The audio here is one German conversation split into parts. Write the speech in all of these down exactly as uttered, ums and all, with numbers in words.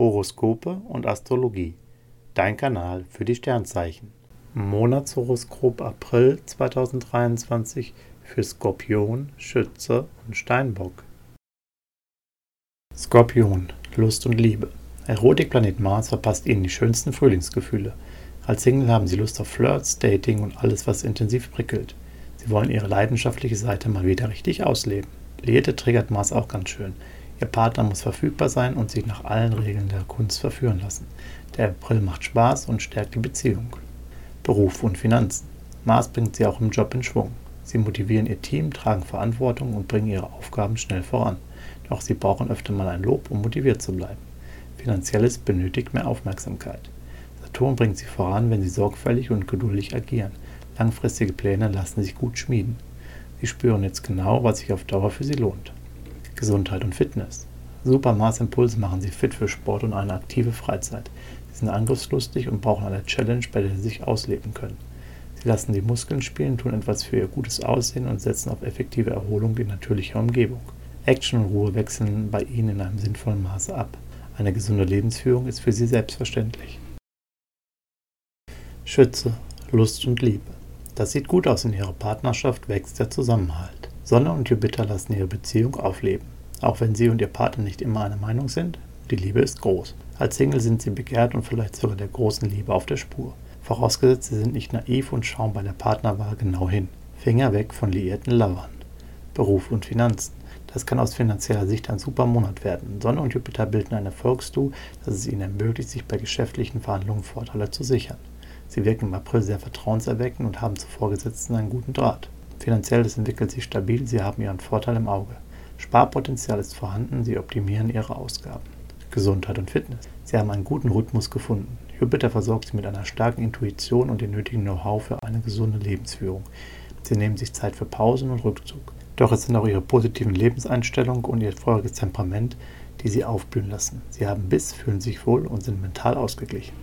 Horoskope und Astrologie. Dein Kanal für die Sternzeichen. Monatshoroskop April zweitausenddreiundzwanzig für Skorpion, Schütze und Steinbock. Skorpion, Lust und Liebe. Erotikplanet Mars verpasst Ihnen die schönsten Frühlingsgefühle. Als Single haben Sie Lust auf Flirts, Dating und alles, was intensiv prickelt. Sie wollen Ihre leidenschaftliche Seite mal wieder richtig ausleben. Liierte triggert Mars auch ganz schön. Ihr Partner muss verfügbar sein und sich nach allen Regeln der Kunst verführen lassen. Der April macht Spaß und stärkt die Beziehung. Beruf und Finanzen. Mars bringt Sie auch im Job in Schwung. Sie motivieren Ihr Team, tragen Verantwortung und bringen Ihre Aufgaben schnell voran. Doch Sie brauchen öfter mal ein Lob, um motiviert zu bleiben. Finanzielles benötigt mehr Aufmerksamkeit. Saturn bringt Sie voran, wenn Sie sorgfältig und geduldig agieren. Langfristige Pläne lassen sich gut schmieden. Sie spüren jetzt genau, was sich auf Dauer für Sie lohnt. Gesundheit und Fitness. Super Mars-Impulse machen Sie fit für Sport und eine aktive Freizeit. Sie sind angriffslustig und brauchen eine Challenge, bei der Sie sich ausleben können. Sie lassen die Muskeln spielen, tun etwas für Ihr gutes Aussehen und setzen auf effektive Erholung in natürlicher Umgebung. Action und Ruhe wechseln bei Ihnen in einem sinnvollen Maße ab. Eine gesunde Lebensführung ist für Sie selbstverständlich. Schütze, Lust und Liebe. Das sieht gut aus, in Ihrer Partnerschaft wächst der Zusammenhalt. Sonne und Jupiter lassen Ihre Beziehung aufleben. Auch wenn Sie und Ihr Partner nicht immer einer Meinung sind, die Liebe ist groß. Als Single sind Sie begehrt und vielleicht sogar der großen Liebe auf der Spur. Vorausgesetzt, Sie sind nicht naiv und schauen bei der Partnerwahl genau hin. Finger weg von liierten Lovern. Beruf und Finanzen. Das kann aus finanzieller Sicht ein super Monat werden. Sonne und Jupiter bilden ein Erfolgsduo, das es Ihnen ermöglicht, sich bei geschäftlichen Verhandlungen Vorteile zu sichern. Sie wirken im April sehr vertrauenserweckend und haben zu Vorgesetzten einen guten Draht. Finanzielles entwickelt sich stabil, Sie haben Ihren Vorteil im Auge. Sparpotenzial ist vorhanden, Sie optimieren Ihre Ausgaben. Gesundheit und Fitness. Sie haben einen guten Rhythmus gefunden. Jupiter versorgt Sie mit einer starken Intuition und dem nötigen Know-how für eine gesunde Lebensführung. Sie nehmen sich Zeit für Pausen und Rückzug. Doch es sind auch Ihre positiven Lebenseinstellungen und Ihr feuriges Temperament, die Sie aufblühen lassen. Sie haben Biss, fühlen sich wohl und sind mental ausgeglichen.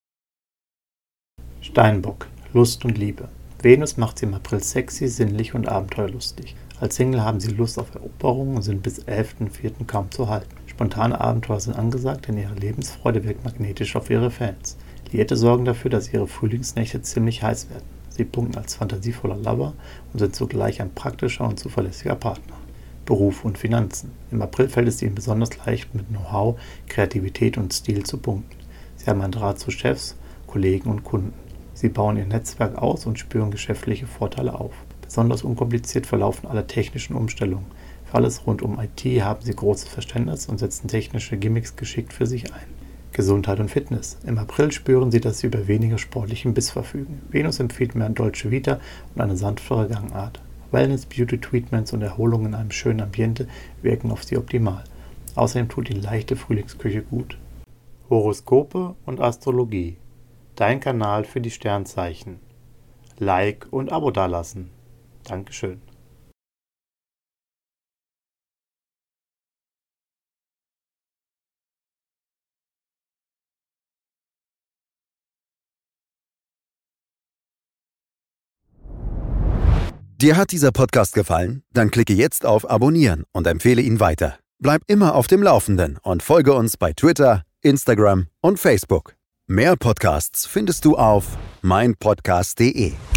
Steinbock, Lust und Liebe. Venus macht Sie im April sexy, sinnlich und abenteuerlustig. Als Single haben Sie Lust auf Eroberungen und sind bis elften vierten kaum zu halten. Spontane Abenteuer sind angesagt, denn Ihre Lebensfreude wirkt magnetisch auf Ihre Fans. Liierte sorgen dafür, dass Ihre Frühlingsnächte ziemlich heiß werden. Sie punkten als fantasievoller Lover und sind zugleich ein praktischer und zuverlässiger Partner. Beruf und Finanzen. Im April fällt es Ihnen besonders leicht, mit Know-how, Kreativität und Stil zu punkten. Sie haben einen Draht zu Chefs, Kollegen und Kunden. Sie bauen Ihr Netzwerk aus und spüren geschäftliche Vorteile auf. Besonders unkompliziert verlaufen alle technischen Umstellungen. Für alles rund um I T haben Sie großes Verständnis und setzen technische Gimmicks geschickt für sich ein. Gesundheit und Fitness. Im April spüren Sie, dass Sie über weniger sportlichen Biss verfügen. Venus empfiehlt mehr Dolce Vita und eine sanftere Gangart. Wellness, Beauty-Treatments und Erholung in einem schönen Ambiente wirken auf Sie optimal. Außerdem tut Ihnen leichte Frühlingsküche gut. Horoskope und Astrologie. Dein Kanal für die Sternzeichen. Like und Abo dalassen. Dankeschön. Dir hat dieser Podcast gefallen? Dann klicke jetzt auf Abonnieren und empfehle ihn weiter. Bleib immer auf dem Laufenden und folge uns bei Twitter, Instagram und Facebook. Mehr Podcasts findest du auf mein podcast punkt de.